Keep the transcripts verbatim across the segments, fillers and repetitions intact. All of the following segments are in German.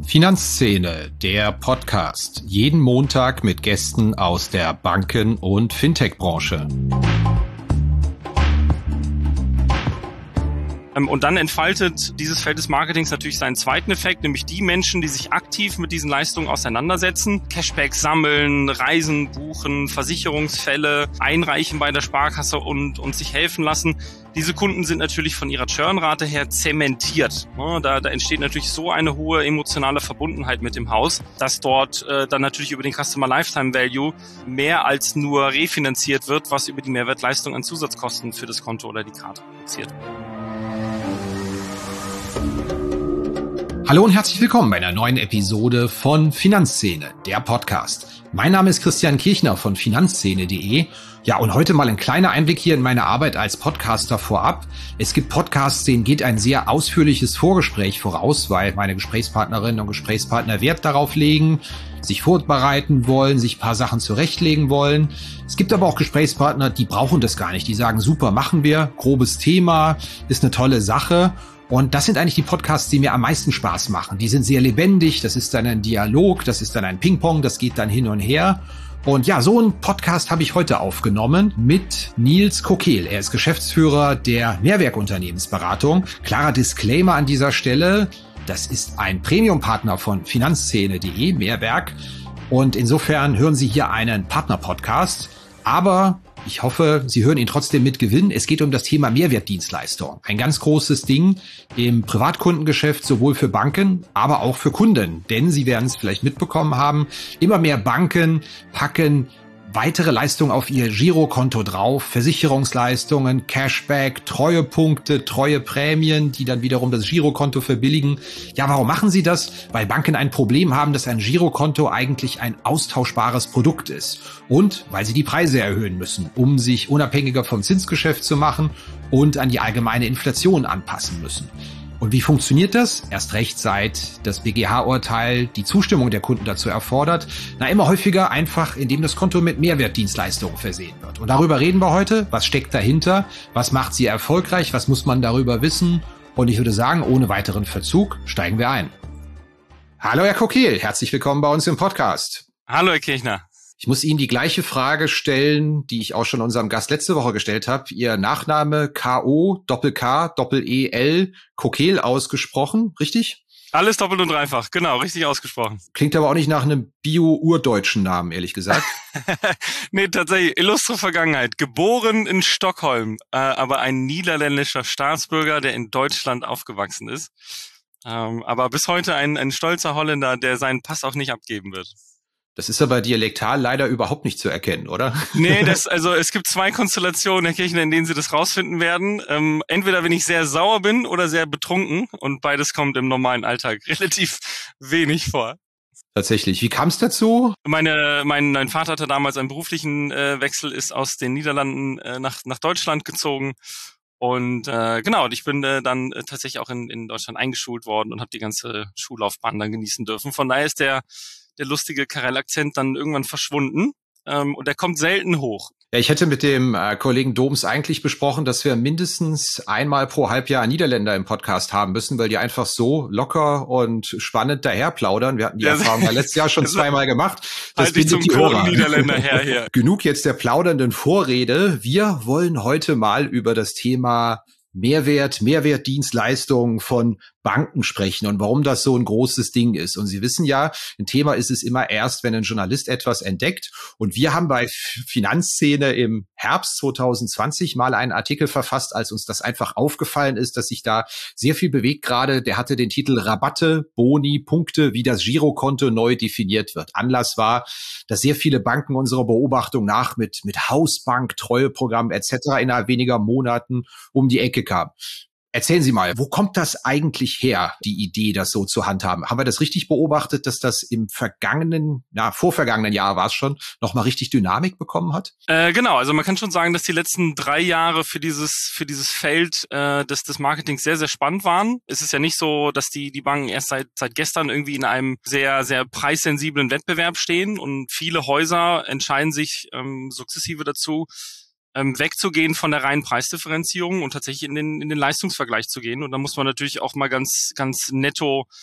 Finanzszene, der Podcast. Jeden Montag mit Gästen aus der Banken- und Fintech-Branche. Und dann entfaltet dieses Feld des Marketings natürlich seinen zweiten Effekt, nämlich die Menschen, die sich aktiv mit diesen Leistungen auseinandersetzen, Cashback sammeln, Reisen buchen, Versicherungsfälle einreichen bei der Sparkasse und, und sich helfen lassen. Diese Kunden sind natürlich von ihrer Churnrate her zementiert. Da, da entsteht natürlich so eine hohe emotionale Verbundenheit mit dem Haus, dass dort äh, dann natürlich über den Customer Lifetime Value mehr als nur refinanziert wird, was über die Mehrwertleistung an Zusatzkosten für das Konto oder die Karte produziert. Hallo und herzlich willkommen bei einer neuen Episode von Finanzszene, der Podcast. Mein Name ist Christian Kirchner von finanzszene punkt de. Ja, und heute mal ein kleiner Einblick hier in meine Arbeit als Podcaster vorab. Es gibt Podcasts, denen geht ein sehr ausführliches Vorgespräch voraus, weil meine Gesprächspartnerinnen und Gesprächspartner Wert darauf legen, sich vorbereiten wollen, sich ein paar Sachen zurechtlegen wollen. Es gibt aber auch Gesprächspartner, die brauchen das gar nicht. Die sagen, super, machen wir, grobes Thema, ist eine tolle Sache. Und das sind eigentlich die Podcasts, die mir am meisten Spaß machen. Die sind sehr lebendig, das ist dann ein Dialog, das ist dann ein Ping-Pong, das geht dann hin und her. Und ja, so einen Podcast habe ich heute aufgenommen mit Nils Kokehl. Er ist Geschäftsführer der Mehrwerk-Unternehmensberatung. Klarer Disclaimer an dieser Stelle, das ist ein Premium-Partner von finanzszene punkt de, Mehrwerk. Und insofern hören Sie hier einen Partner-Podcast. Aber ich hoffe, Sie hören ihn trotzdem mit Gewinn. Es geht um das Thema Mehrwertdienstleistung. Ein ganz großes Ding im Privatkundengeschäft, sowohl für Banken, aber auch für Kunden. Denn Sie werden es vielleicht mitbekommen haben, immer mehr Banken packen weitere Leistungen auf ihr Girokonto drauf, Versicherungsleistungen, Cashback, Treuepunkte, Treueprämien, die dann wiederum das Girokonto verbilligen. Ja, warum machen sie das? Weil Banken ein Problem haben, dass ein Girokonto eigentlich ein austauschbares Produkt ist. Und weil sie die Preise erhöhen müssen, um sich unabhängiger vom Zinsgeschäft zu machen und an die allgemeine Inflation anpassen müssen. Und wie funktioniert das? Erst recht seit das B G H-Urteil die Zustimmung der Kunden dazu erfordert. Na, immer häufiger einfach, indem das Konto mit Mehrwertdienstleistungen versehen wird. Und darüber reden wir heute. Was steckt dahinter? Was macht sie erfolgreich? Was muss man darüber wissen? Und ich würde sagen, ohne weiteren Verzug steigen wir ein. Hallo Herr Kokehl, herzlich willkommen bei uns im Podcast. Hallo Herr Kirchner. Ich muss Ihnen die gleiche Frage stellen, die ich auch schon unserem Gast letzte Woche gestellt habe. Ihr Nachname K O, Doppel-K, Doppel-E-L, Kokehl ausgesprochen, richtig? Alles doppelt und dreifach, genau, richtig ausgesprochen. Klingt aber auch nicht nach einem bio-urdeutschen Namen, ehrlich gesagt. Nee, tatsächlich, illustre Vergangenheit. Geboren in Stockholm, äh, aber ein niederländischer Staatsbürger, der in Deutschland aufgewachsen ist. Ähm, aber bis heute ein, ein stolzer Holländer, der seinen Pass auch nicht abgeben wird. Das ist aber dialektal leider überhaupt nicht zu erkennen, oder? Nee, das, also es gibt zwei Konstellationen, Herr Kirchner, in denen Sie das rausfinden werden. Ähm, entweder wenn ich sehr sauer bin oder sehr betrunken, und beides kommt im normalen Alltag relativ wenig vor. Tatsächlich. Wie kam es dazu? Meine, mein, mein Vater hatte damals einen beruflichen äh, Wechsel, ist aus den Niederlanden äh, nach, nach Deutschland gezogen. Und äh, genau, und ich bin äh, dann äh, tatsächlich auch in, in Deutschland eingeschult worden und habe die ganze Schullaufbahn dann genießen dürfen. Von daher ist der der lustige Karel-Akzent dann irgendwann verschwunden ähm, und der kommt selten hoch. Ja, ich hätte mit dem äh, Kollegen Doms eigentlich besprochen, dass wir mindestens einmal pro Halbjahr Niederländer im Podcast haben müssen, weil die einfach so locker und spannend daherplaudern. Wir hatten die ja, Erfahrung ja letztes Jahr schon zweimal gemacht. Das halt bindet die Ohren. Niederländer her hier. Genug jetzt der plaudernden Vorrede. Wir wollen heute mal über das Thema Mehrwert, Mehrwertdienstleistungen von Banken sprechen und warum das so ein großes Ding ist. Und Sie wissen ja, ein Thema ist es immer erst, wenn ein Journalist etwas entdeckt. Und wir haben bei Finanzszene im Herbst zwanzig zwanzig mal einen Artikel verfasst, als uns das einfach aufgefallen ist, dass sich da sehr viel bewegt gerade. Der hatte den Titel Rabatte, Boni, Punkte, wie das Girokonto neu definiert wird. Anlass war, dass sehr viele Banken unserer Beobachtung nach mit, mit Hausbank, Treueprogramm et cetera innerhalb weniger Monaten um die Ecke kamen. Erzählen Sie mal, wo kommt das eigentlich her, die Idee, das so zu handhaben? Haben wir das richtig beobachtet, dass das im vergangenen, na, vorvergangenen Jahr war es schon, nochmal richtig Dynamik bekommen hat? Äh, genau, also man kann schon sagen, dass die letzten drei Jahre für dieses für dieses Feld äh, des, des Marketings sehr, sehr spannend waren. Es ist ja nicht so, dass die die Banken erst seit seit gestern irgendwie in einem sehr, sehr preissensiblen Wettbewerb stehen und viele Häuser entscheiden sich ähm, sukzessive dazu, ähm, wegzugehen von der reinen Preisdifferenzierung und tatsächlich in den in den Leistungsvergleich zu gehen. Und da muss man natürlich auch mal ganz ganz netto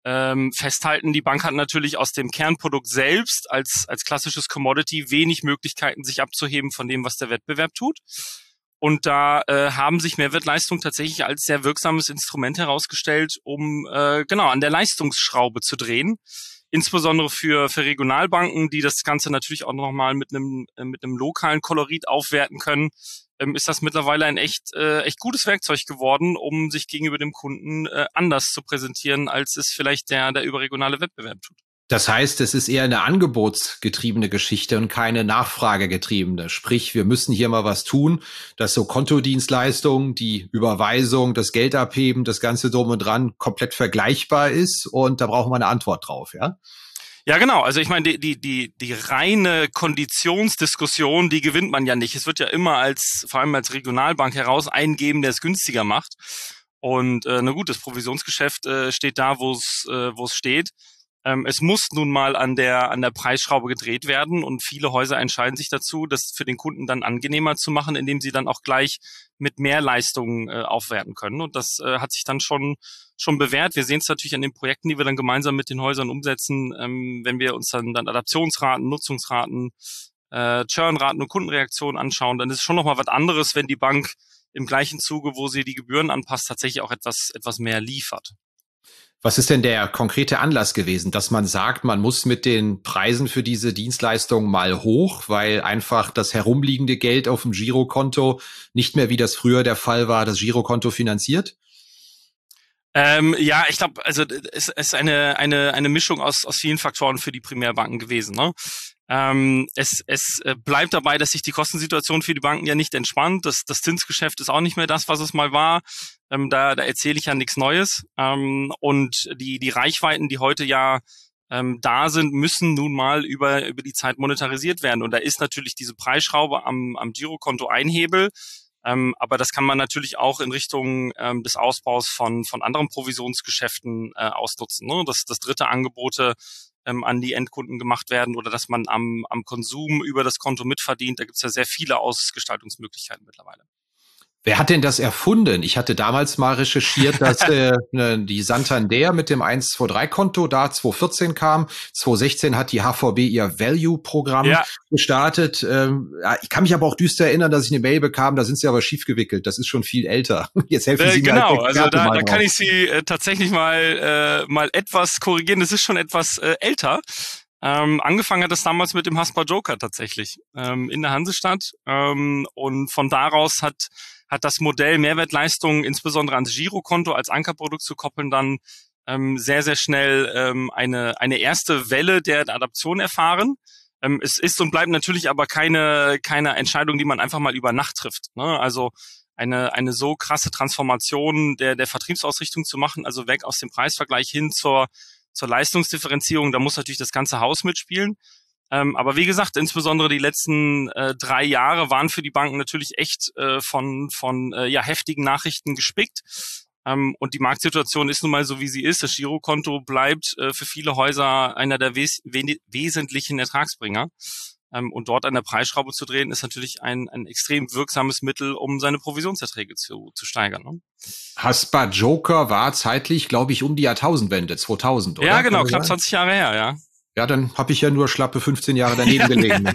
ähm, festhalten. Die Bank hat natürlich aus dem Kernprodukt selbst als, als klassisches Commodity wenig Möglichkeiten, sich abzuheben von dem, was der Wettbewerb tut. Und da äh, haben sich Mehrwertleistungen tatsächlich als sehr wirksames Instrument herausgestellt, um äh, genau an der Leistungsschraube zu drehen. Insbesondere für für Regionalbanken, die das Ganze natürlich auch nochmal mit einem äh, mit einem lokalen Kolorit aufwerten können, ähm, ist das mittlerweile ein echt äh, echt gutes Werkzeug geworden, um sich gegenüber dem Kunden äh, anders zu präsentieren, als es vielleicht der der überregionale Wettbewerb tut. Das heißt, es ist eher eine angebotsgetriebene Geschichte und keine nachfragegetriebene. Sprich, wir müssen hier mal was tun, dass so Kontodienstleistungen, die Überweisung, das Geld abheben, das Ganze drum und dran komplett vergleichbar ist und da brauchen wir eine Antwort drauf, ja? Ja, genau. Also ich meine, die, die, die, die reine Konditionsdiskussion, die gewinnt man ja nicht. Es wird ja immer als, vor allem als Regionalbank heraus eingeben, der es günstiger macht. Und äh, na gut, das Provisionsgeschäft äh, steht da, wo es äh, wo es steht. Ähm, es muss nun mal an der an der Preisschraube gedreht werden und viele Häuser entscheiden sich dazu, das für den Kunden dann angenehmer zu machen, indem sie dann auch gleich mit mehr Leistungen äh, aufwerten können. Und das äh, hat sich dann schon schon bewährt. Wir sehen es natürlich an den Projekten, die wir dann gemeinsam mit den Häusern umsetzen, ähm, wenn wir uns dann, dann Adaptionsraten, Nutzungsraten, äh, Churnraten und Kundenreaktionen anschauen, dann ist es schon nochmal was anderes, wenn die Bank im gleichen Zuge, wo sie die Gebühren anpasst, tatsächlich auch etwas etwas mehr liefert. Was ist denn der konkrete Anlass gewesen, dass man sagt, man muss mit den Preisen für diese Dienstleistung mal hoch, weil einfach das herumliegende Geld auf dem Girokonto nicht mehr, wie das früher der Fall war, das Girokonto finanziert? Ähm, ja, ich glaube, also es ist eine eine eine Mischung aus aus vielen Faktoren für die Primärbanken gewesen. Ne? Ähm, es es bleibt dabei, dass sich die Kostensituation für die Banken ja nicht entspannt. Das das Zinsgeschäft ist auch nicht mehr das, was es mal war. Ähm, da da erzähle ich ja nichts Neues. Ähm, und die die Reichweiten, die heute ja ähm, da sind, müssen nun mal über über die Zeit monetarisiert werden. Und da ist natürlich diese Preisschraube am am Girokonto ein Hebel. Ähm, aber das kann man natürlich auch in Richtung ähm, des Ausbaus von von anderen Provisionsgeschäften äh, ausnutzen. Ne? Dass, dass dritte Angebote ähm, an die Endkunden gemacht werden oder dass man am am Konsum über das Konto mitverdient. Da gibt es ja sehr viele Ausgestaltungsmöglichkeiten mittlerweile. Wer hat denn das erfunden? Ich hatte damals mal recherchiert, dass äh, die Santander mit dem eins zwei drei Konto da zwanzig vierzehn kam. zwanzig sechzehn hat die H V B ihr Value-Programm ja. gestartet. Ähm, ja, ich kann mich aber auch düster erinnern, dass ich eine Mail bekam, da sind sie aber schief gewickelt. Das ist schon viel älter. Jetzt helfen äh, Sie genau, mir. Genau, also da, da kann ich Sie äh, tatsächlich mal äh, mal etwas korrigieren. Das ist schon etwas äh, älter. Ähm, angefangen hat das damals mit dem Haspa Joker tatsächlich ähm, in der Hansestadt. Ähm, und von daraus hat hat das Modell Mehrwertleistungen insbesondere ans Girokonto als Ankerprodukt zu koppeln dann ähm, sehr, sehr schnell ähm, eine eine erste Welle der Adaption erfahren. Ähm, es ist und bleibt natürlich aber keine keine Entscheidung, die man einfach mal über Nacht trifft. Ne? Also eine eine so krasse Transformation der der Vertriebsausrichtung zu machen, also weg aus dem Preisvergleich hin zur zur Leistungsdifferenzierung, da muss natürlich das ganze Haus mitspielen. Ähm, aber wie gesagt, insbesondere die letzten äh, drei Jahre waren für die Banken natürlich echt äh, von von äh, ja heftigen Nachrichten gespickt. Ähm, und die Marktsituation ist nun mal so, wie sie ist. Das Girokonto bleibt äh, für viele Häuser einer der wes- we- wesentlichen Ertragsbringer. Ähm, und dort an der Preisschraube zu drehen, ist natürlich ein, ein extrem wirksames Mittel, um seine Provisionserträge zu, zu steigern. Ne? Haspa Joker war zeitlich, glaube ich, um die Jahrtausendwende, zweitausend, oder? Ja, genau, knapp zwanzig Jahre her, ja. Ja, dann habe ich ja nur schlappe fünfzehn Jahre daneben ja, gelegen.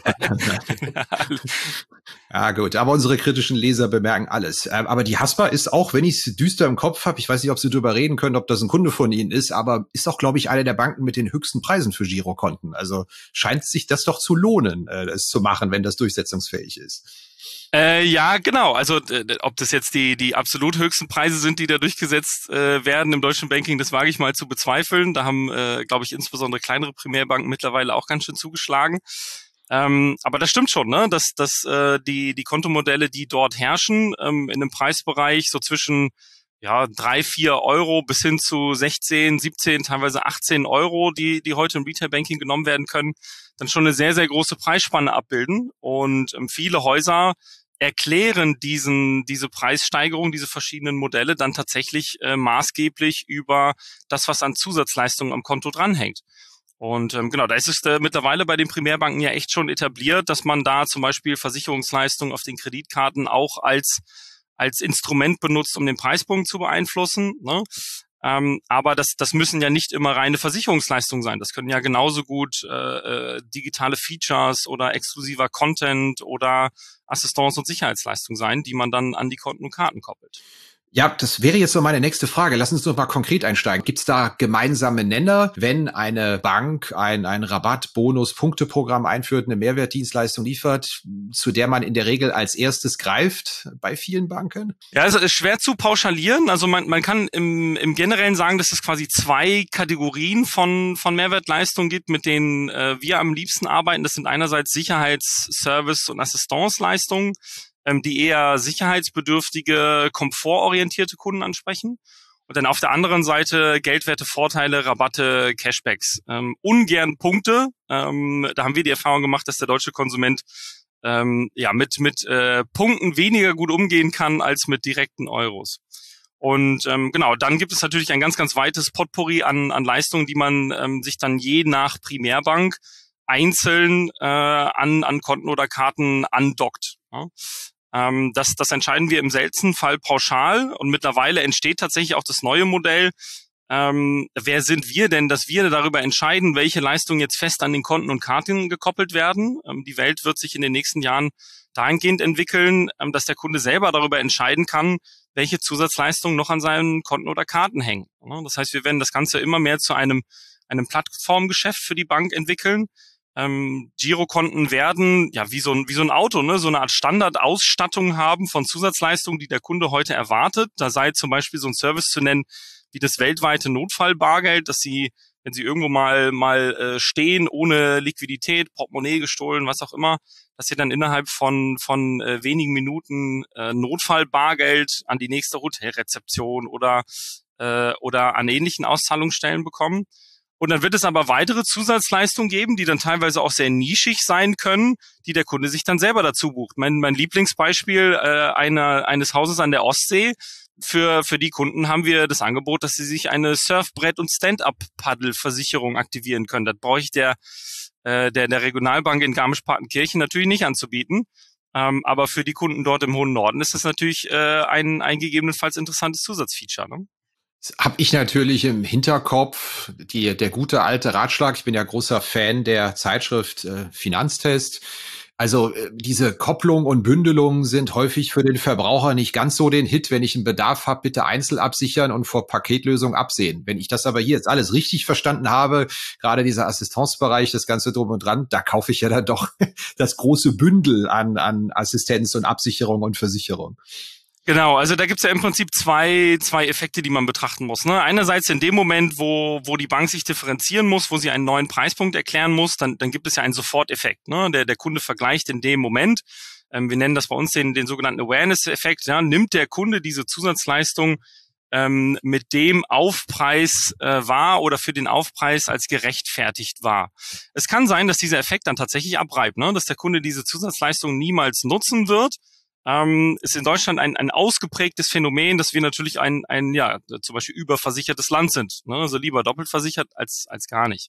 Ja, gut. Aber unsere kritischen Leser bemerken alles. Aber die Haspa ist auch, wenn ich es düster im Kopf habe, ich weiß nicht, ob Sie darüber reden können, ob das ein Kunde von Ihnen ist, aber ist auch, glaube ich, eine der Banken mit den höchsten Preisen für Girokonten. Also scheint sich das doch zu lohnen, das zu machen, wenn das durchsetzungsfähig ist. Äh, ja, genau. Also äh, ob das jetzt die die absolut höchsten Preise sind, die da durchgesetzt äh, werden im deutschen Banking, das wage ich mal zu bezweifeln. Da haben, äh, glaube ich, insbesondere kleinere Primärbanken mittlerweile auch ganz schön zugeschlagen. Ähm, aber das stimmt schon, ne? Dass dass äh, die die Kontomodelle, die dort herrschen, ähm, in einem Preisbereich so zwischen ja drei, vier Euro bis hin zu sechzehn, siebzehn, teilweise achtzehn Euro, die die heute im Retail Banking genommen werden können, dann schon eine sehr sehr große Preisspanne abbilden. Und ähm, viele Häuser erklären diesen diese Preissteigerung, diese verschiedenen Modelle dann tatsächlich äh, maßgeblich über das, was an Zusatzleistungen am Konto dranhängt. Und ähm, genau, da ist es äh, mittlerweile bei den Primärbanken ja echt schon etabliert, dass man da zum Beispiel Versicherungsleistungen auf den Kreditkarten auch als als Instrument benutzt, um den Preispunkt zu beeinflussen. Ne? Ähm, aber das, das müssen ja nicht immer reine Versicherungsleistungen sein. Das können ja genauso gut äh, äh, digitale Features oder exklusiver Content oder Assistance- und Sicherheitsleistungen sein, die man dann an die Konten und Karten koppelt. Ja, das wäre jetzt so meine nächste Frage. Lass uns doch mal konkret einsteigen. Gibt es da gemeinsame Nenner, wenn eine Bank ein, ein Rabatt-, Bonus-, Punkteprogramm einführt, eine Mehrwertdienstleistung liefert, zu der man in der Regel als erstes greift bei vielen Banken? Ja, also es ist schwer zu pauschalieren. Also man, man kann im, im Generellen sagen, dass es quasi zwei Kategorien von, von Mehrwertleistungen gibt, mit denen äh, wir am liebsten arbeiten. Das sind einerseits Sicherheits-, Service- und Assistance-Leistungen, die eher sicherheitsbedürftige, komfortorientierte Kunden ansprechen. Und dann auf der anderen Seite geldwerte Vorteile, Rabatte, Cashbacks. Ähm, ungern Punkte. Ähm, da haben wir die Erfahrung gemacht, dass der deutsche Konsument ähm, ja mit mit äh, Punkten weniger gut umgehen kann als mit direkten Euros. Und ähm, genau, dann gibt es natürlich ein ganz, ganz weites Potpourri an, an Leistungen, die man ähm, sich dann je nach Primärbank einzeln äh, an, an Konten oder Karten andockt. Ja. Ähm, das, das entscheiden wir im seltensten Fall pauschal und mittlerweile entsteht tatsächlich auch das neue Modell. Ähm, wer sind wir denn, dass wir darüber entscheiden, welche Leistungen jetzt fest an den Konten und Karten gekoppelt werden? Ähm, die Welt wird sich in den nächsten Jahren dahingehend entwickeln, ähm, dass der Kunde selber darüber entscheiden kann, welche Zusatzleistungen noch an seinen Konten oder Karten hängen. Ja, das heißt, wir werden das Ganze immer mehr zu einem, einem Plattformgeschäft für die Bank entwickeln. Ähm, Girokonten werden ja wie so ein wie so ein Auto, ne, so eine Art Standardausstattung haben von Zusatzleistungen, die der Kunde heute erwartet. Da sei zum Beispiel so ein Service zu nennen wie das weltweite Notfallbargeld, dass Sie, wenn Sie irgendwo mal mal äh, stehen ohne Liquidität, Portemonnaie gestohlen, was auch immer, dass Sie dann innerhalb von von äh, wenigen Minuten äh, Notfallbargeld an die nächste Hotelrezeption oder äh, oder an ähnlichen Auszahlungsstellen bekommen. Und dann wird es aber weitere Zusatzleistungen geben, die dann teilweise auch sehr nischig sein können, die der Kunde sich dann selber dazu bucht. Mein, mein Lieblingsbeispiel äh, einer, eines Hauses an der Ostsee. Für, für die Kunden haben wir das Angebot, dass sie sich eine Surfbrett- und Stand-up-Paddle-Versicherung aktivieren können. Das brauche ich der, äh, der, der Regionalbank in Garmisch-Partenkirchen natürlich nicht anzubieten. Ähm, aber für die Kunden dort im hohen Norden ist das natürlich äh, ein, ein gegebenenfalls interessantes Zusatzfeature, ne? Habe ich natürlich im Hinterkopf die, der gute alte Ratschlag. Ich bin ja großer Fan der Zeitschrift äh, Finanztest. Also äh, diese Kopplung und Bündelung sind häufig für den Verbraucher nicht ganz so den Hit. Wenn ich einen Bedarf habe, bitte einzeln absichern und vor Paketlösung absehen. Wenn ich das aber hier jetzt alles richtig verstanden habe, gerade dieser Assistenzbereich, das Ganze drum und dran, da kaufe ich ja dann doch das große Bündel an, an Assistenz und Absicherung und Versicherung. Genau, also da gibt's ja im Prinzip zwei zwei Effekte, die man betrachten muss. Ne? Einerseits in dem Moment, wo wo die Bank sich differenzieren muss, wo sie einen neuen Preispunkt erklären muss, dann dann gibt es ja einen Soforteffekt. Ne? Der der Kunde vergleicht in dem Moment. Ähm, wir nennen das bei uns den den sogenannten Awareness-Effekt. Ja? Nimmt der Kunde diese Zusatzleistung ähm, mit dem Aufpreis äh, wahr oder für den Aufpreis als gerechtfertigt wahr? Es kann sein, dass dieser Effekt dann tatsächlich abreibt, ne? Dass der Kunde diese Zusatzleistung niemals nutzen wird. Ähm, ist in Deutschland ein, ein ausgeprägtes Phänomen, dass wir natürlich ein, ein ja, zum Beispiel überversichertes Land sind. Ne? Also lieber doppelt versichert als, als gar nicht.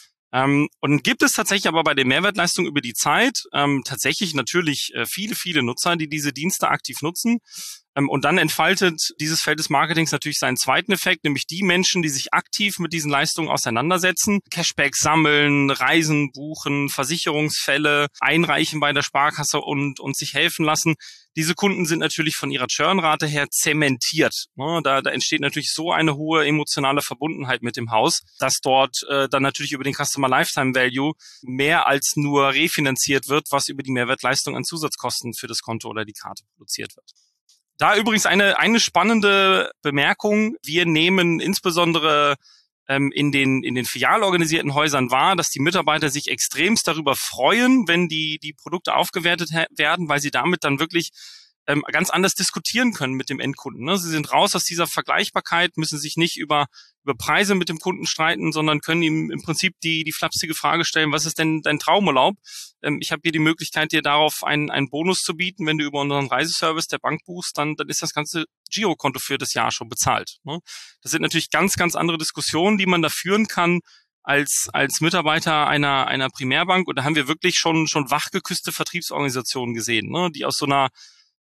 Ähm, und gibt es tatsächlich aber bei der Mehrwertleistung über die Zeit ähm, tatsächlich natürlich äh, viele, viele Nutzer, die diese Dienste aktiv nutzen. Ähm, und dann entfaltet dieses Feld des Marketings natürlich seinen zweiten Effekt, nämlich die Menschen, die sich aktiv mit diesen Leistungen auseinandersetzen, Cashback sammeln, Reisen buchen, Versicherungsfälle einreichen bei der Sparkasse und, und sich helfen lassen. Diese Kunden sind natürlich von ihrer Churnrate her zementiert. Ne? Da, da entsteht natürlich so eine hohe emotionale Verbundenheit mit dem Haus, dass dort äh, dann natürlich über den Customer Lifetime Value mehr als nur refinanziert wird, was über die Mehrwertleistung an Zusatzkosten für das Konto oder die Karte produziert wird. Da übrigens eine, eine spannende Bemerkung. Wir nehmen insbesondere ähm, in den, in den filial organisierten Häusern wahr, dass die Mitarbeiter sich extremst darüber freuen, wenn die, die Produkte aufgewertet werden, weil sie damit dann wirklich ähm, ganz anders diskutieren können mit dem Endkunden. Ne? Sie sind raus aus dieser Vergleichbarkeit, müssen sich nicht über, über Preise mit dem Kunden streiten, sondern können ihm im Prinzip die, die flapsige Frage stellen, was ist denn dein Traumurlaub? Ähm, ich habe hier die Möglichkeit, dir darauf einen, einen Bonus zu bieten. Wenn du über unseren Reiseservice der Bank buchst, dann, dann ist das ganze Girokonto für das Jahr schon bezahlt. Ne? Das sind natürlich ganz, ganz andere Diskussionen, die man da führen kann als, als Mitarbeiter einer, einer Primärbank. Und da haben wir wirklich schon, schon wachgeküsste Vertriebsorganisationen gesehen, ne? Die aus so einer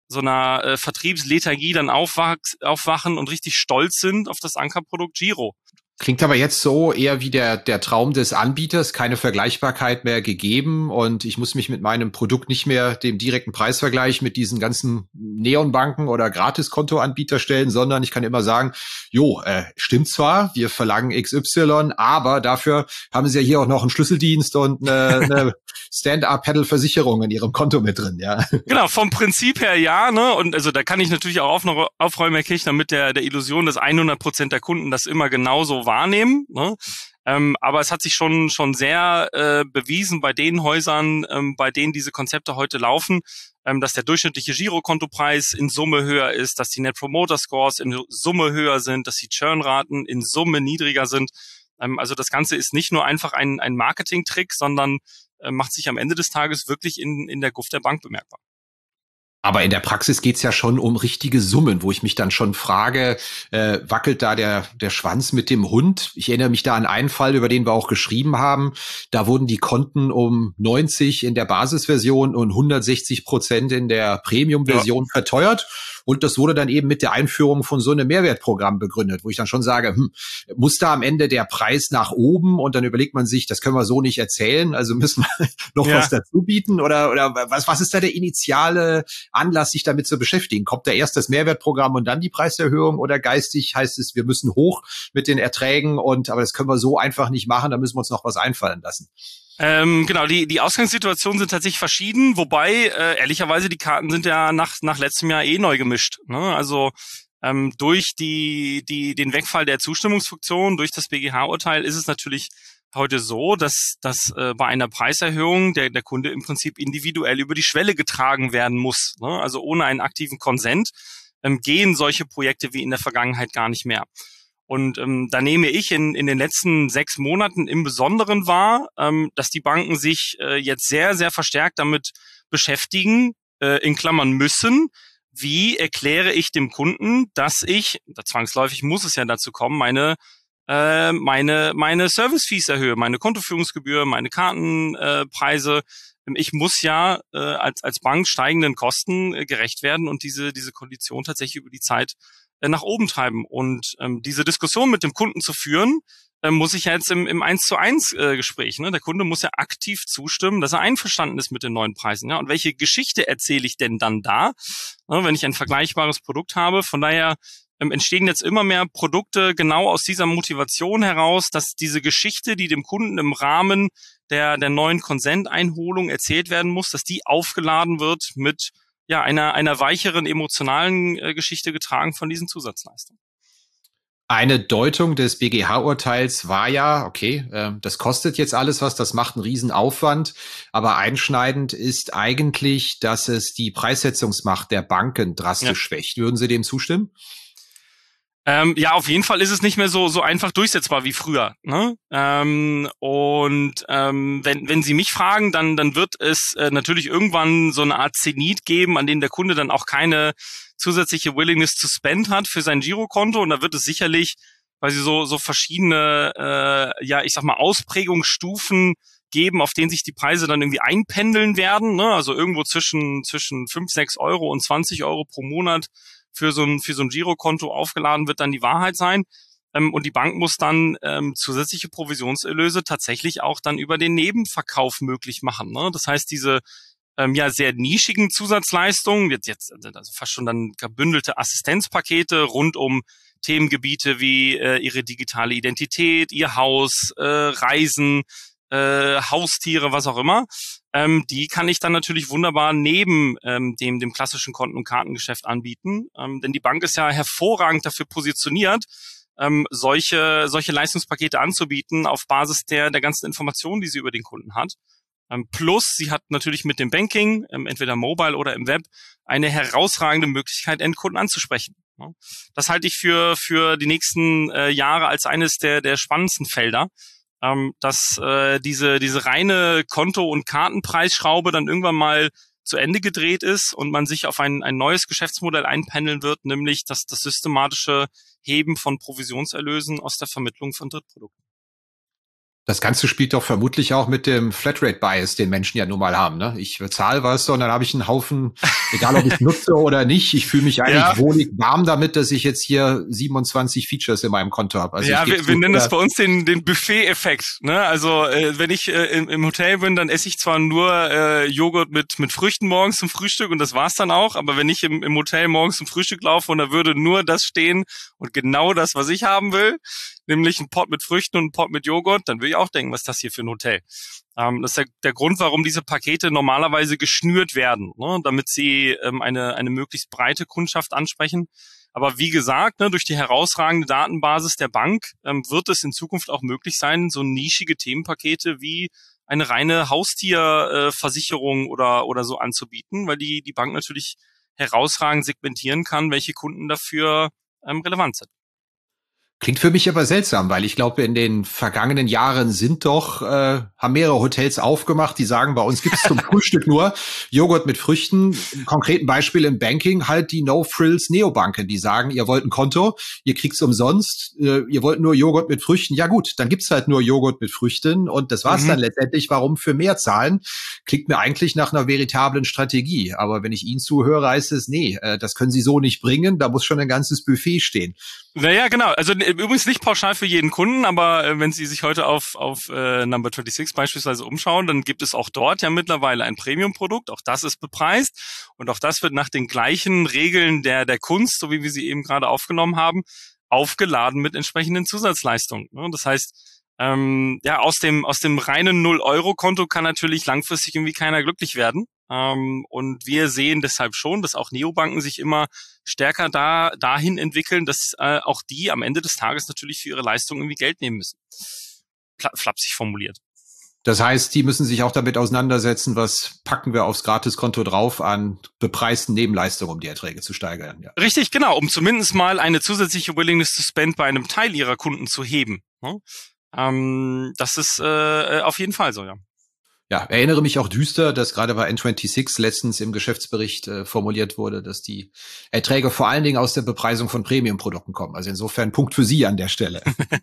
so einer äh, Vertriebslethargie dann aufwach, aufwachen und richtig stolz sind auf das Ankerprodukt Giro. Klingt aber jetzt so eher wie der, der Traum des Anbieters, keine Vergleichbarkeit mehr gegeben und ich muss mich mit meinem Produkt nicht mehr dem direkten Preisvergleich mit diesen ganzen Neonbanken oder Gratiskontoanbieter stellen, sondern ich kann immer sagen, jo, äh, stimmt zwar, wir verlangen X Y, aber dafür haben sie ja hier auch noch einen Schlüsseldienst und eine, eine Stand-up-Paddle-Versicherung in ihrem Konto mit drin, ja. Genau, vom Prinzip her ja, ne, und also da kann ich natürlich auch auf, aufräumen, Herr Kirchner, mit der, der Illusion, dass hundert Prozent der Kunden das immer genauso wahrnehmen, ne? Ähm, aber es hat sich schon schon sehr äh, bewiesen bei den Häusern, ähm, bei denen diese Konzepte heute laufen, ähm, dass der durchschnittliche Girokontopreis in Summe höher ist, dass die Net Promoter Scores in Summe höher sind, dass die Churnraten in Summe niedriger sind. Ähm, also das Ganze ist nicht nur einfach ein, ein Marketing-Trick, sondern äh, macht sich am Ende des Tages wirklich in, in der Gruft der Bank bemerkbar. Aber in der Praxis geht's ja schon um richtige Summen, wo ich mich dann schon frage, äh, wackelt da der, der Schwanz mit dem Hund? Ich erinnere mich da an einen Fall, über den wir auch geschrieben haben. Da wurden die Konten um neunzig in der Basisversion und hundertsechzig Prozent in der Premium-Version ja. verteuert. Und das wurde dann eben mit der Einführung von so einem Mehrwertprogramm begründet, wo ich dann schon sage, hm, muss da am Ende der Preis nach oben? Und dann überlegt man sich, das können wir so nicht erzählen, also müssen wir noch ja. was dazu bieten? Oder, oder was, was ist da der initiale Anlass, sich damit zu beschäftigen? Kommt da erst das Mehrwertprogramm und dann die Preiserhöhung oder geistig heißt es, wir müssen hoch mit den Erträgen und aber das können wir so einfach nicht machen, da müssen wir uns noch was einfallen lassen. Ähm, genau, die die Ausgangssituationen sind tatsächlich verschieden, wobei äh, ehrlicherweise die Karten sind ja nach nach letztem Jahr eh neu gemischt, ne? Also ähm, durch die die den Wegfall der Zustimmungsfunktion durch das B G H-Urteil ist es natürlich heute so, dass dass äh, bei einer Preiserhöhung der der Kunde im Prinzip individuell über die Schwelle getragen werden muss, ne? Also ohne einen aktiven Konsent ähm, gehen solche Projekte wie in der Vergangenheit gar nicht mehr. Und ähm, da nehme ich in, in den letzten sechs Monaten im Besonderen wahr, ähm, dass die Banken sich äh, jetzt sehr, sehr verstärkt damit beschäftigen, äh, in Klammern müssen, wie erkläre ich dem Kunden, dass ich, da zwangsläufig muss es ja dazu kommen, meine äh, meine meine Service-Fees erhöhe, meine Kontoführungsgebühr, meine Kartenpreise. Äh, ich muss ja äh, als als Bank steigenden Kosten äh, gerecht werden und diese diese Kondition tatsächlich über die Zeit nach oben treiben. Und ähm, diese Diskussion mit dem Kunden zu führen, äh, muss ich ja jetzt im, im eins zu eins äh, Gespräch, ne? Der Kunde muss ja aktiv zustimmen, dass er einverstanden ist mit den neuen Preisen. Ja? Und welche Geschichte erzähle ich denn dann da, ne, wenn ich ein vergleichbares Produkt habe? Von daher ähm, entstehen jetzt immer mehr Produkte genau aus dieser Motivation heraus, dass diese Geschichte, die dem Kunden im Rahmen der, der neuen Konsenteinholung erzählt werden muss, dass die aufgeladen wird mit ja, einer, einer weicheren emotionalen äh, Geschichte getragen von diesen Zusatzleistungen. Eine Deutung des B G H-Urteils war ja, okay, äh, das kostet jetzt alles was, das macht einen riesen Aufwand, aber einschneidend ist eigentlich, dass es die Preissetzungsmacht der Banken drastisch ja. schwächt. Würden Sie dem zustimmen? Ähm, ja, auf jeden Fall ist es nicht mehr so so einfach durchsetzbar wie früher, ne? Ähm, und ähm, wenn wenn Sie mich fragen, dann dann wird es äh, natürlich irgendwann so eine Art Zenit geben, an dem der Kunde dann auch keine zusätzliche Willingness to spend hat für sein Girokonto, und da wird es sicherlich, weil sie so so verschiedene äh, ja ich sag mal Ausprägungsstufen geben, auf denen sich die Preise dann irgendwie einpendeln werden, ne? Also irgendwo zwischen zwischen fünf, sechs Euro und zwanzig Euro pro Monat für so ein für so ein Girokonto aufgeladen wird dann die Wahrheit sein. Ähm, und die Bank muss dann ähm, zusätzliche Provisionserlöse tatsächlich auch dann über den Nebenverkauf möglich machen, ne? Das heißt, diese ähm, ja sehr nischigen Zusatzleistungen, jetzt jetzt also fast schon dann gebündelte Assistenzpakete rund um Themengebiete wie äh, ihre digitale Identität, ihr Haus, äh, Reisen, äh, Haustiere, was auch immer, ähm, die kann ich dann natürlich wunderbar neben ähm, dem dem klassischen Konten- und Kartengeschäft anbieten, ähm, denn die Bank ist ja hervorragend dafür positioniert, ähm, solche solche Leistungspakete anzubieten auf Basis der der ganzen Informationen, die sie über den Kunden hat. Ähm, plus, sie hat natürlich mit dem Banking, ähm, entweder mobile oder im Web, eine herausragende Möglichkeit, Endkunden anzusprechen. Ja. Das halte ich für für die nächsten äh, Jahre als eines der der spannendsten Felder. Ähm, dass äh, diese diese reine Konto- und Kartenpreisschraube dann irgendwann mal zu Ende gedreht ist und man sich auf ein, ein neues Geschäftsmodell einpendeln wird, nämlich das, das systematische Heben von Provisionserlösen aus der Vermittlung von Drittprodukten. Das Ganze spielt doch vermutlich auch mit dem Flatrate-Bias, den Menschen ja nun mal haben. Ne? Ich bezahle was und dann habe ich einen Haufen, egal ob ich nutze oder nicht. Ich fühle mich eigentlich ja. wohlig warm damit, dass ich jetzt hier siebenundzwanzig Features in meinem Konto habe. Also ja, wir, wir nennen das bei uns den, den Buffet-Effekt. Ne? Also äh, wenn ich äh, im, im Hotel bin, dann esse ich zwar nur äh, Joghurt mit mit Früchten morgens zum Frühstück und das war's dann auch. Aber wenn ich im, im Hotel morgens zum Frühstück laufe und da würde nur das stehen und genau das, was ich haben will, nämlich ein Pot mit Früchten und ein Pot mit Joghurt, dann will ich auch denken, was ist das hier für ein Hotel? Ähm, das ist der, der Grund, warum diese Pakete normalerweise geschnürt werden, ne? Damit sie ähm, eine, eine möglichst breite Kundschaft ansprechen. Aber wie gesagt, ne, durch die herausragende Datenbasis der Bank ähm, wird es in Zukunft auch möglich sein, so nischige Themenpakete wie eine reine Haustierversicherung äh, oder oder so anzubieten, weil die die Bank natürlich herausragend segmentieren kann, welche Kunden dafür ähm, relevant sind. Klingt für mich aber seltsam, weil ich glaube, in den vergangenen Jahren sind doch, äh, haben mehrere Hotels aufgemacht, die sagen, bei uns gibt es zum Frühstück nur Joghurt mit Früchten. Im konkreten Beispiel im Banking halt die No-Frills-Neobanken, die sagen, ihr wollt ein Konto, ihr kriegt's umsonst, äh, ihr wollt nur Joghurt mit Früchten. Ja gut, dann gibt's halt nur Joghurt mit Früchten und das war's mhm. dann letztendlich. Warum für mehr zahlen? Klingt mir eigentlich nach einer veritablen Strategie. Aber wenn ich Ihnen zuhöre, heißt es, nee, äh, das können Sie so nicht bringen, da muss schon ein ganzes Buffet stehen. Naja, genau. Also übrigens nicht pauschal für jeden Kunden, aber äh, wenn Sie sich heute auf auf äh, Number sechsundzwanzig beispielsweise umschauen, dann gibt es auch dort ja mittlerweile ein Premium-Produkt. Auch das ist bepreist und auch das wird nach den gleichen Regeln der der Kunst, so wie wir sie eben gerade aufgenommen haben, aufgeladen mit entsprechenden Zusatzleistungen. Ne? Das heißt, ähm, ja aus dem aus dem reinen null-Euro-Konto kann natürlich langfristig irgendwie keiner glücklich werden. Ähm, und wir sehen deshalb schon, dass auch Neobanken sich immer stärker da dahin entwickeln, dass äh, auch die am Ende des Tages natürlich für ihre Leistung irgendwie Geld nehmen müssen. Pla- flapsig formuliert. Das heißt, die müssen sich auch damit auseinandersetzen, was packen wir aufs Gratiskonto drauf an bepreisten Nebenleistungen, um die Erträge zu steigern. Ja. Richtig, genau, um zumindest mal eine zusätzliche Willingness to Spend bei einem Teil ihrer Kunden zu heben. Ne? Ähm, das ist äh, auf jeden Fall so, ja. Ja, erinnere mich auch düster, dass gerade bei N sechsundzwanzig letztens im Geschäftsbericht äh, formuliert wurde, dass die Erträge vor allen Dingen aus der Bepreisung von Premium-Produkten kommen. Also insofern Punkt für Sie an der Stelle.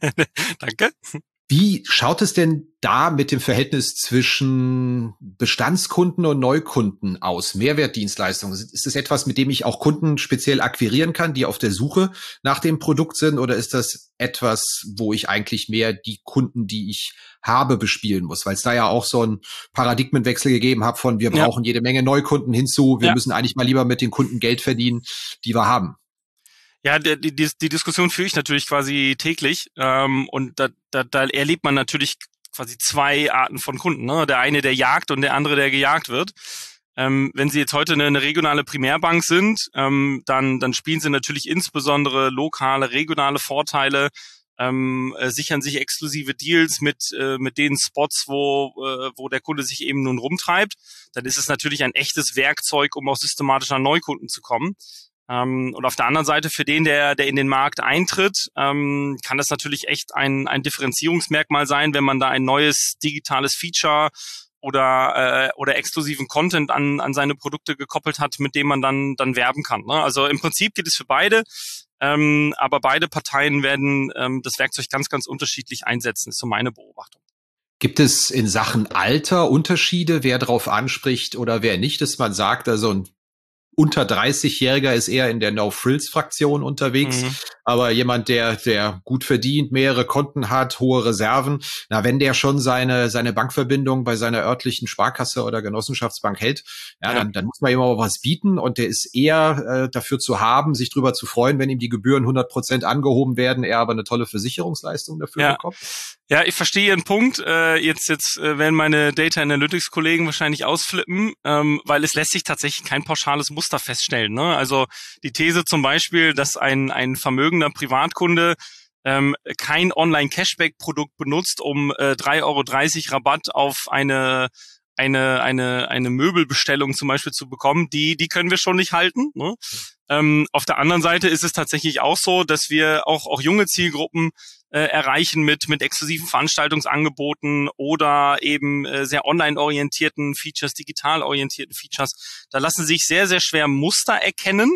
Danke. Wie schaut es denn da mit dem Verhältnis zwischen Bestandskunden und Neukunden aus? Mehrwertdienstleistungen. Ist das etwas, mit dem ich auch Kunden speziell akquirieren kann, die auf der Suche nach dem Produkt sind? Oder ist das etwas, wo ich eigentlich mehr die Kunden, die ich habe, bespielen muss? Weil es da ja auch so einen Paradigmenwechsel gegeben hat von, wir brauchen ja. jede Menge Neukunden hinzu. Wir ja. müssen eigentlich mal lieber mit den Kunden Geld verdienen, die wir haben. Ja, die, die, die Diskussion führe ich natürlich quasi täglich ähm, und da, da, da erlebt man natürlich quasi zwei Arten von Kunden. Ne? Der eine, der jagt und der andere, der gejagt wird. Ähm, wenn Sie jetzt heute eine, eine regionale Primärbank sind, ähm, dann, dann spielen Sie natürlich insbesondere lokale, regionale Vorteile, ähm, äh, sichern sich exklusive Deals mit äh, mit den Spots, wo äh, wo der Kunde sich eben nun rumtreibt. Dann ist es natürlich ein echtes Werkzeug, um auch systematisch an Neukunden zu kommen. Ähm, und auf der anderen Seite für den, der der in den Markt eintritt, ähm, kann das natürlich echt ein ein Differenzierungsmerkmal sein, wenn man da ein neues digitales Feature oder äh, oder exklusiven Content an an seine Produkte gekoppelt hat, mit dem man dann dann werben kann. Ne? Also im Prinzip geht es für beide, ähm, aber beide Parteien werden ähm, das Werkzeug ganz ganz unterschiedlich einsetzen. Das ist so meine Beobachtung. Gibt es in Sachen Alter Unterschiede, wer drauf anspricht oder wer nicht, dass man sagt, also ein unter dreißig-Jähriger ist eher in der No-Frills-Fraktion unterwegs, mhm. aber jemand, der der gut verdient, mehrere Konten hat, hohe Reserven, na, wenn der schon seine seine Bankverbindung bei seiner örtlichen Sparkasse oder Genossenschaftsbank hält, ja, ja. Dann, dann muss man ihm aber was bieten und der ist eher äh, dafür zu haben, sich drüber zu freuen, wenn ihm die Gebühren hundert Prozent angehoben werden, er aber eine tolle Versicherungsleistung dafür ja. bekommt. Ja, ich verstehe Ihren Punkt. Äh, jetzt jetzt äh, werden meine Data Analytics-Kollegen wahrscheinlich ausflippen, ähm, weil es lässt sich tatsächlich kein pauschales Muster feststellen. Ne? Also die These zum Beispiel, dass ein ein vermögender Privatkunde ähm, kein Online-Cashback-Produkt benutzt, um äh, drei Euro dreißig Rabatt auf eine eine eine eine Möbelbestellung zum Beispiel zu bekommen, die die können wir schon nicht halten. Ne? Ähm, auf der anderen Seite ist es tatsächlich auch so, dass wir auch auch junge Zielgruppen äh, erreichen mit mit exklusiven Veranstaltungsangeboten oder eben äh, sehr online orientierten Features, digital orientierten Features. Da lassen sich sehr sehr schwer Muster erkennen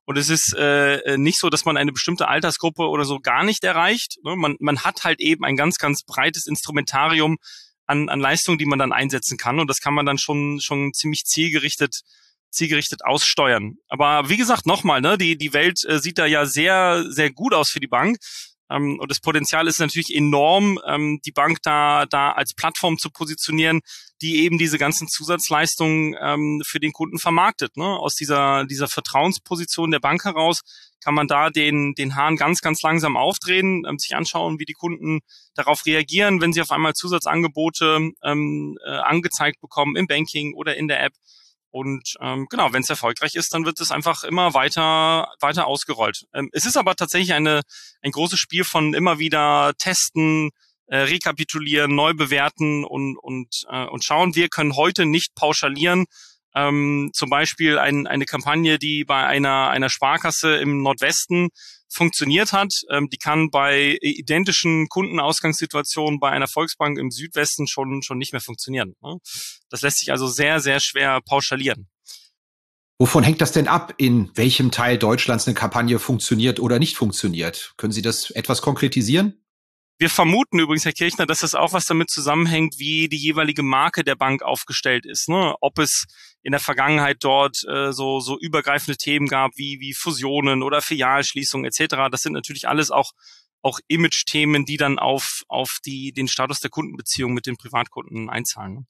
Und es ist äh, nicht so, dass man eine bestimmte Altersgruppe oder so gar nicht erreicht. Ne? Man, man hat halt eben ein ganz, ganz breites Instrumentarium an, an Leistungen, die man dann einsetzen kann. Und das kann man dann schon schon ziemlich zielgerichtet zielgerichtet aussteuern. Aber wie gesagt, nochmal, ne, die die Welt äh, sieht da ja sehr, sehr gut aus für die Bank. Ähm, und das Potenzial ist natürlich enorm, ähm, die Bank da da als Plattform zu positionieren, die eben diese ganzen Zusatzleistungen ähm, für den Kunden vermarktet. Ne? Aus dieser dieser Vertrauensposition der Bank heraus kann man da den den Hahn ganz, ganz langsam aufdrehen, ähm, sich anschauen, wie die Kunden darauf reagieren, wenn sie auf einmal Zusatzangebote ähm, äh, angezeigt bekommen im Banking oder in der App. Und ähm, genau, wenn es erfolgreich ist, dann wird es einfach immer weiter weiter ausgerollt. Ähm, es ist aber tatsächlich eine ein großes Spiel von immer wieder testen, äh, rekapitulieren, neu bewerten und und äh, und schauen. Wir können heute nicht pauschalieren. Ähm, zum Beispiel ein, eine Kampagne, die bei einer einer Sparkasse im Nordwesten funktioniert hat, ähm, die kann bei identischen Kundenausgangssituationen bei einer Volksbank im Südwesten schon schon nicht mehr funktionieren. Ne? Das lässt sich also sehr, sehr schwer pauschalieren. Wovon hängt das denn ab, in welchem Teil Deutschlands eine Kampagne funktioniert oder nicht funktioniert? Können Sie das etwas konkretisieren? Wir vermuten übrigens, Herr Kirchner, dass das auch was damit zusammenhängt, wie die jeweilige Marke der Bank aufgestellt ist. Ne? Ob es in der Vergangenheit dort äh, so so übergreifende Themen gab, wie wie Fusionen oder Filialschließungen et cetera. Das sind natürlich alles auch auch Image-Themen, die dann auf auf die den Status der Kundenbeziehung mit den Privatkunden einzahlen. Ne?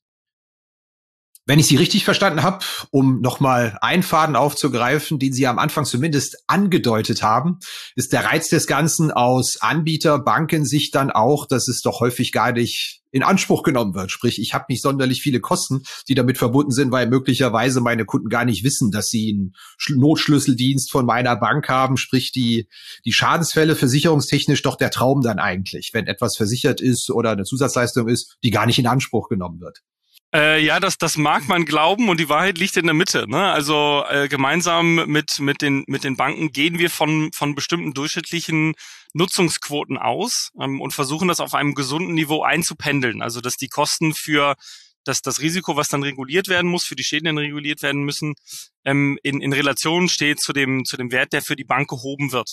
Wenn ich Sie richtig verstanden habe, um nochmal einen Faden aufzugreifen, den Sie am Anfang zumindest angedeutet haben, ist der Reiz des Ganzen aus Anbieter-Bankensicht dann auch, dass es doch häufig gar nicht in Anspruch genommen wird. Sprich, ich habe nicht sonderlich viele Kosten, die damit verbunden sind, weil möglicherweise meine Kunden gar nicht wissen, dass sie einen Notschlüsseldienst von meiner Bank haben. Sprich, die die Schadensfälle versicherungstechnisch doch der Traum dann eigentlich, wenn etwas versichert ist oder eine Zusatzleistung ist, die gar nicht in Anspruch genommen wird. Äh, ja, das, das mag man glauben und die Wahrheit liegt in der Mitte. Ne? Also äh, gemeinsam mit mit den mit den Banken gehen wir von von bestimmten durchschnittlichen Nutzungsquoten aus ähm, und versuchen das auf einem gesunden Niveau einzupendeln. Also dass die Kosten für das das Risiko, was dann reguliert werden muss, für die Schäden, die reguliert werden müssen, ähm, in in Relation steht zu dem zu dem Wert, der für die Bank gehoben wird.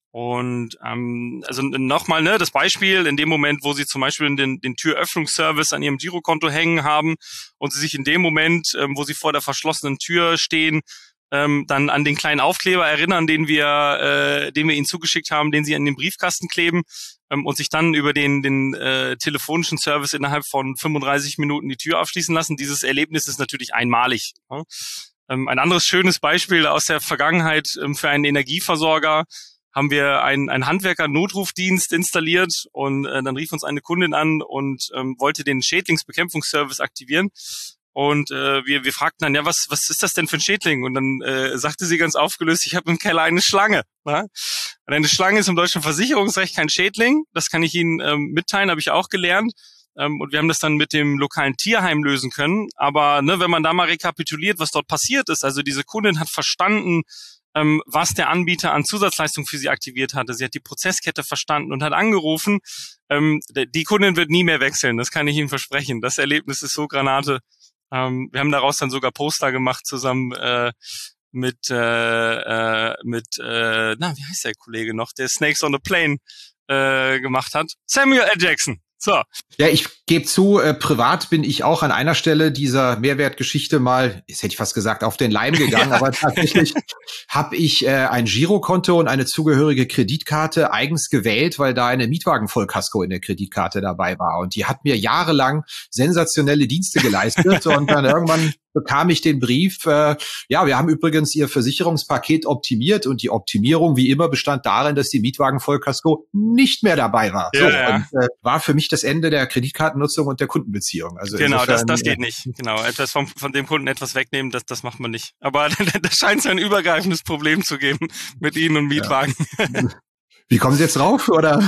Und ähm, also nochmal, ne, das Beispiel, in dem Moment, wo Sie zum Beispiel den, den Türöffnungsservice an Ihrem Girokonto hängen haben und Sie sich in dem Moment, ähm, wo Sie vor der verschlossenen Tür stehen, ähm, dann an den kleinen Aufkleber erinnern, den wir, äh, den wir Ihnen zugeschickt haben, den Sie an den Briefkasten kleben ähm, und sich dann über den, den äh, telefonischen Service innerhalb von fünfunddreißig Minuten die Tür aufschließen lassen. Dieses Erlebnis ist natürlich einmalig. Ne? Ähm, ein anderes schönes Beispiel aus der Vergangenheit ähm, für einen Energieversorger: haben wir einen, einen Handwerker-Notrufdienst installiert und äh, dann rief uns eine Kundin an und ähm, wollte den Schädlingsbekämpfungsservice aktivieren. Und äh, wir, wir fragten dann, ja, was, was ist das denn für ein Schädling? Und dann äh, sagte sie ganz aufgelöst, ich habe im Keller eine Schlange. Ne? Und eine Schlange ist im deutschen Versicherungsrecht kein Schädling. Das kann ich Ihnen ähm, mitteilen, habe ich auch gelernt. Ähm, und wir haben das dann mit dem lokalen Tierheim lösen können. Aber ne, wenn man da mal rekapituliert, was dort passiert ist, also diese Kundin hat verstanden, ähm, was der Anbieter an Zusatzleistung für sie aktiviert hatte. Sie hat die Prozesskette verstanden und hat angerufen. Ähm, die Kundin wird nie mehr wechseln, das kann ich Ihnen versprechen. Das Erlebnis ist so Granate. Ähm, wir haben daraus dann sogar Poster gemacht zusammen äh, mit, äh, äh, mit äh, na, wie heißt der Kollege noch, der Snakes on a Plane äh, gemacht hat? Samuel L. Jackson. So. Ja, ich gebe zu, äh, privat bin ich auch an einer Stelle dieser Mehrwertgeschichte mal, jetzt hätte ich fast gesagt, auf den Leim gegangen, ja. Aber tatsächlich habe ich äh, ein Girokonto und eine zugehörige Kreditkarte eigens gewählt, weil da eine Mietwagenvollkasko in der Kreditkarte dabei war. Und die hat mir jahrelang sensationelle Dienste geleistet und dann irgendwann bekam ich den Brief, äh, ja, wir haben übrigens Ihr Versicherungspaket optimiert und die Optimierung wie immer bestand darin, dass die Mietwagenvollkasko nicht mehr dabei war. Ja, so, ja. Und äh, war für mich das Ende der Kreditkartennutzung und der Kundenbeziehung. Also genau, insofern, das, das geht nicht. Genau, etwas vom, von dem Kunden etwas wegnehmen, das, das macht man nicht. Aber da scheint es ein übergreifendes Problem zu geben mit Ihnen und Mietwagen. Ja. Wie kommen Sie jetzt drauf, oder?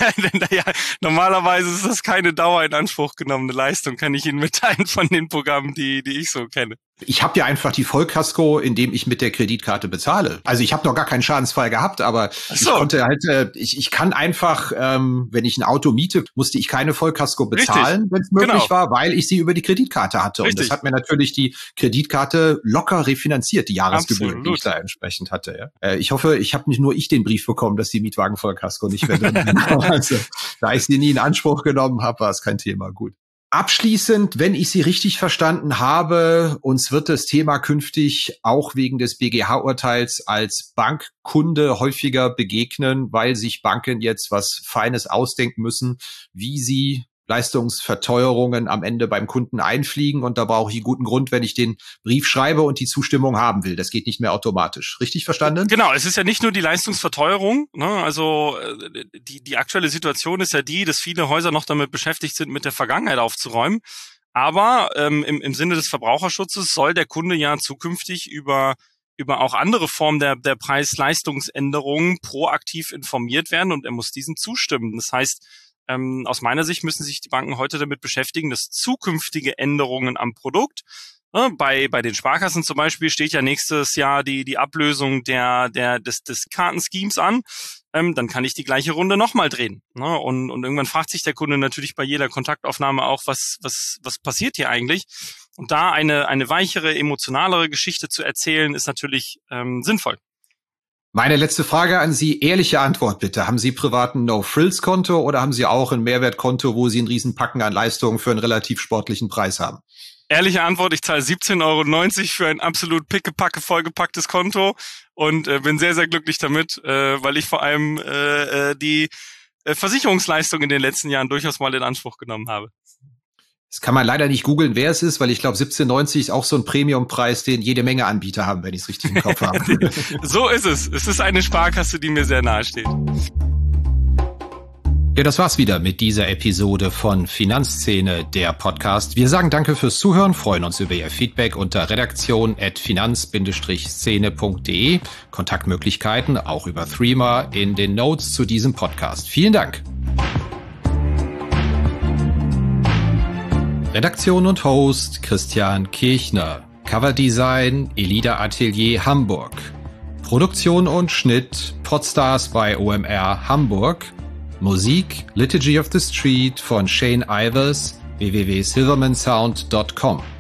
ja, normalerweise ist das keine Dauer in Anspruch genommene Leistung, kann ich Ihnen mitteilen von den Programmen, die, die ich so kenne. Ich habe ja einfach die Vollkasko, indem ich mit der Kreditkarte bezahle. Also ich habe noch gar keinen Schadensfall gehabt, aber so. ich konnte halt, äh, ich, ich kann einfach, ähm, wenn ich ein Auto miete, musste ich keine Vollkasko bezahlen, wenn es möglich genau. war, weil ich sie über die Kreditkarte hatte. Richtig. Und das hat mir natürlich die Kreditkarte locker refinanziert, die Jahresgebühr, die ich da entsprechend hatte. Ja. Äh, ich hoffe, ich habe nicht nur ich den Brief bekommen, dass die Mietwagen-Vollkasko nicht mehr drin ist. Also, da ich sie nie in Anspruch genommen habe, war es kein Thema. Gut. Abschließend, wenn ich Sie richtig verstanden habe, uns wird das Thema künftig auch wegen des B G H-Urteils als Bankkunde häufiger begegnen, weil sich Banken jetzt was Feines ausdenken müssen, wie sie Leistungsverteuerungen am Ende beim Kunden einfliegen. Und da brauche ich einen guten Grund, wenn ich den Brief schreibe und die Zustimmung haben will. Das geht nicht mehr automatisch. Richtig verstanden? Genau, es ist ja nicht nur die Leistungsverteuerung. Ne? Also die, die aktuelle Situation ist ja die, dass viele Häuser noch damit beschäftigt sind, mit der Vergangenheit aufzuräumen. Aber ähm, im, im Sinne des Verbraucherschutzes soll der Kunde ja zukünftig über über auch andere Formen der, der Preis-Leistungsänderungen proaktiv informiert werden und er muss diesen zustimmen. Das heißt, Ähm, aus meiner Sicht müssen sich die Banken heute damit beschäftigen, dass zukünftige Änderungen am Produkt, äh, bei bei den Sparkassen zum Beispiel steht ja nächstes Jahr die die Ablösung der der des des Kartenschemes an, ähm, dann kann ich die gleiche Runde nochmal drehen. Ne? Und und irgendwann fragt sich der Kunde natürlich bei jeder Kontaktaufnahme auch, was was was passiert hier eigentlich? Und da eine eine weichere, emotionalere Geschichte zu erzählen, ist natürlich ähm, sinnvoll. Meine letzte Frage an Sie, ehrliche Antwort bitte. Haben Sie privat ein No-Frills-Konto oder haben Sie auch ein Mehrwertkonto, wo Sie einen Riesenpacken an Leistungen für einen relativ sportlichen Preis haben? Ehrliche Antwort, ich zahle siebzehn Euro neunzig für ein absolut pickepacke vollgepacktes Konto und äh, bin sehr, sehr glücklich damit, äh, weil ich vor allem äh, die äh, Versicherungsleistung in den letzten Jahren durchaus mal in Anspruch genommen habe. Das kann man leider nicht googeln, wer es ist, weil ich glaube, siebzehn neunzig ist auch so ein Premiumpreis, den jede Menge Anbieter haben, wenn ich es richtig im Kopf habe. So ist es. Es ist eine Sparkasse, die mir sehr nahe steht. Ja, das war's wieder mit dieser Episode von Finanzszene, der Podcast. Wir sagen danke fürs Zuhören, freuen uns über Ihr Feedback unter redaktion at finanz szene punkt de. Kontaktmöglichkeiten auch über Threema in den Notes zu diesem Podcast. Vielen Dank. Redaktion und Host Christian Kirchner. Coverdesign Elida Atelier Hamburg. Produktion und Schnitt Podstars bei O M R Hamburg. Musik Liturgy of the Street von Shane Ivers, w w w punkt silvermansound punkt com.